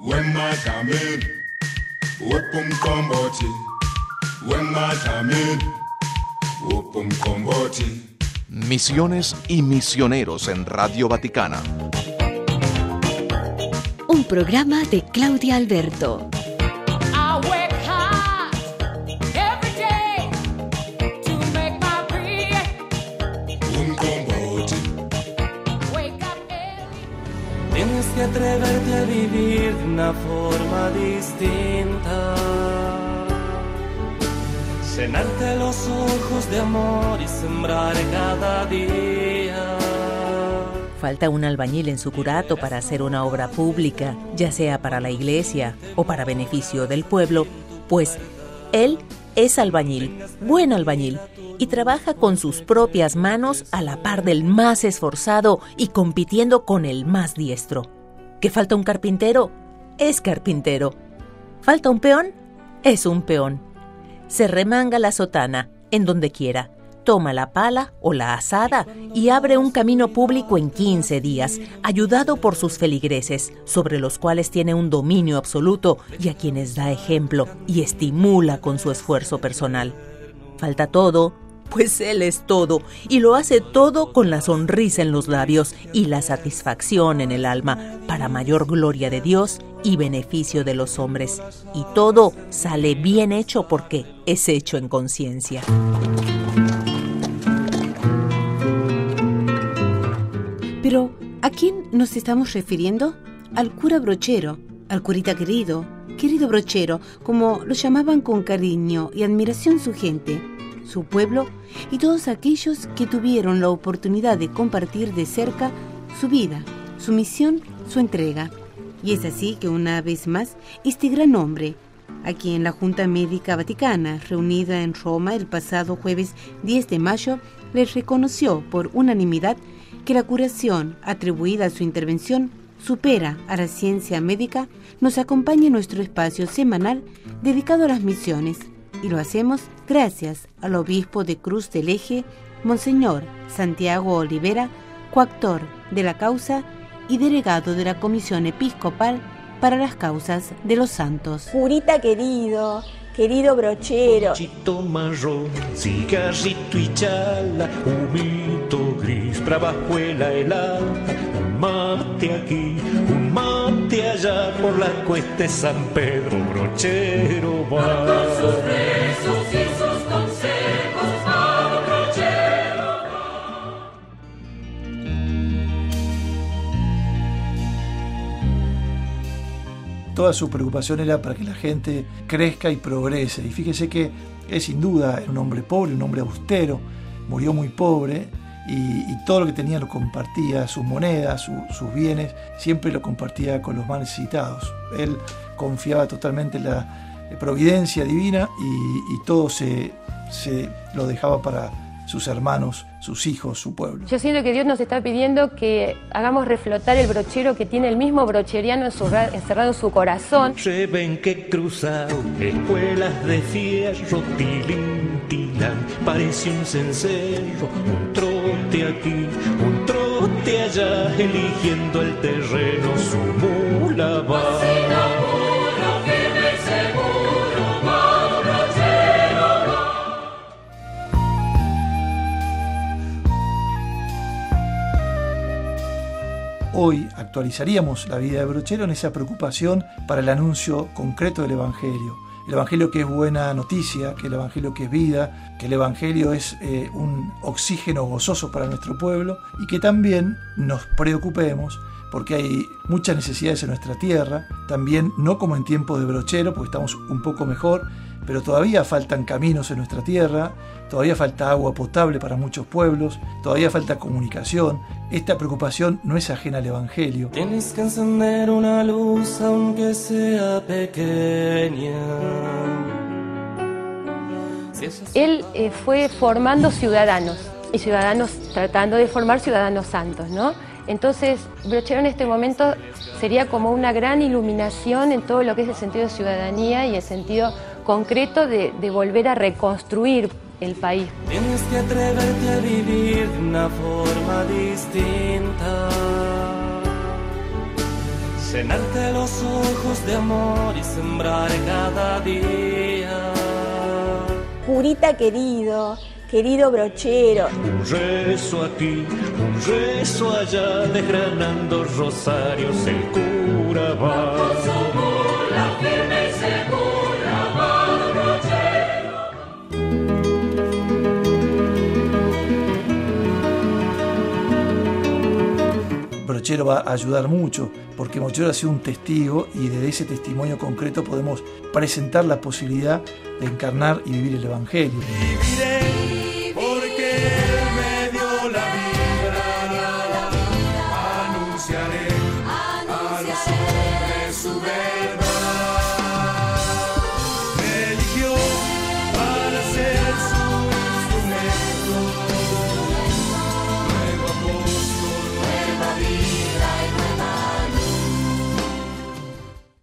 Misiones y misioneros en Radio Vaticana. Un programa de Claudia Alberto. Tienes que atreverte a vivir de una forma distinta, llenarte los ojos de amor y sembrar cada día. Falta un albañil en su curato para hacer una obra pública, ya sea para la iglesia o para beneficio del pueblo, pues él es albañil, buen albañil, y trabaja con sus propias manos a la par del más esforzado y compitiendo con el más diestro. ¿Que falta un carpintero? Es carpintero. ¿Falta un peón? Es un peón. Se remanga la sotana en donde quiera, toma la pala o la azada y abre un camino público en 15 días, ayudado por sus feligreses, sobre los cuales tiene un dominio absoluto y a quienes da ejemplo y estimula con su esfuerzo personal. ¿Falta todo? Pues él es todo, y lo hace todo con la sonrisa en los labios y la satisfacción en el alma, para mayor gloria de Dios y beneficio de los hombres. Y todo sale bien hecho porque es hecho en conciencia. Pero, ¿a quién nos estamos refiriendo? Al cura Brochero, al curita querido Brochero, como lo llamaban con cariño y admiración su gente, su pueblo y todos aquellos que tuvieron la oportunidad de compartir de cerca su vida, su misión, su entrega. Y es así que una vez más este gran hombre, a quien la Junta Médica Vaticana, reunida en Roma el pasado jueves 10 de mayo, les reconoció por unanimidad que la curación atribuida a su intervención supera a la ciencia médica, nos acompaña en nuestro espacio semanal dedicado a las misiones. Y lo hacemos gracias al obispo de Cruz del Eje, Monseñor Santiago Olivera, coactor de la causa y delegado de la Comisión Episcopal para las Causas de los Santos. Curita querido Brochero. Chito marrón, cigarrito y chala, humito gris, bravajuela helada, un mate aquí, un mate allá, por la cuesta de San Pedro, Brochero va. Con sus rezos y sus consejos, va Brochero va. Toda su preocupación era para que la gente crezca y progrese. Y fíjese que él sin duda era un hombre pobre, un hombre austero, murió muy pobre y todo lo que tenía lo compartía, sus monedas, sus bienes, siempre lo compartía con los más necesitados. Él confiaba totalmente en la providencia divina y todo se lo dejaba para sus hermanos, sus hijos, su pueblo. Yo siento que Dios nos está pidiendo que hagamos reflotar el brochero que tiene el mismo brocheriano encerrado en su corazón. Lleven que cruzado, escuelas de fierro, tilintilán, parece un cencerro, un trote aquí, un trote allá, eligiendo el terreno, su mula va. Hoy actualizaríamos la vida de Brochero en esa preocupación para el anuncio concreto del Evangelio. El Evangelio que es buena noticia, que el Evangelio que es vida, que el Evangelio es un oxígeno gozoso para nuestro pueblo y que también nos preocupemos porque hay muchas necesidades en nuestra tierra, también no como en tiempo de Brochero, porque estamos un poco mejor, pero todavía faltan caminos en nuestra tierra, todavía falta agua potable para muchos pueblos, todavía falta comunicación. Esta preocupación no es ajena al Evangelio. Tienes que encender una luz aunque sea pequeña. Él fue formando ciudadanos, y ciudadanos tratando de formar ciudadanos santos, ¿no? Entonces, Brochero en este momento sería como una gran iluminación en todo lo que es el sentido de ciudadanía y el sentido concreto de volver a reconstruir el país. Tienes que atreverte a vivir de una forma distinta, llenarte los ojos de amor y sembrar cada día. Curita querido, querido brochero. Un rezo aquí, un rezo allá, desgranando rosarios el cura va. Con su mula firme y segura va brochero. Brochero va a ayudar mucho, porque Brochero ha sido un testigo y desde ese testimonio concreto podemos presentar la posibilidad de encarnar y vivir el Evangelio. Vivir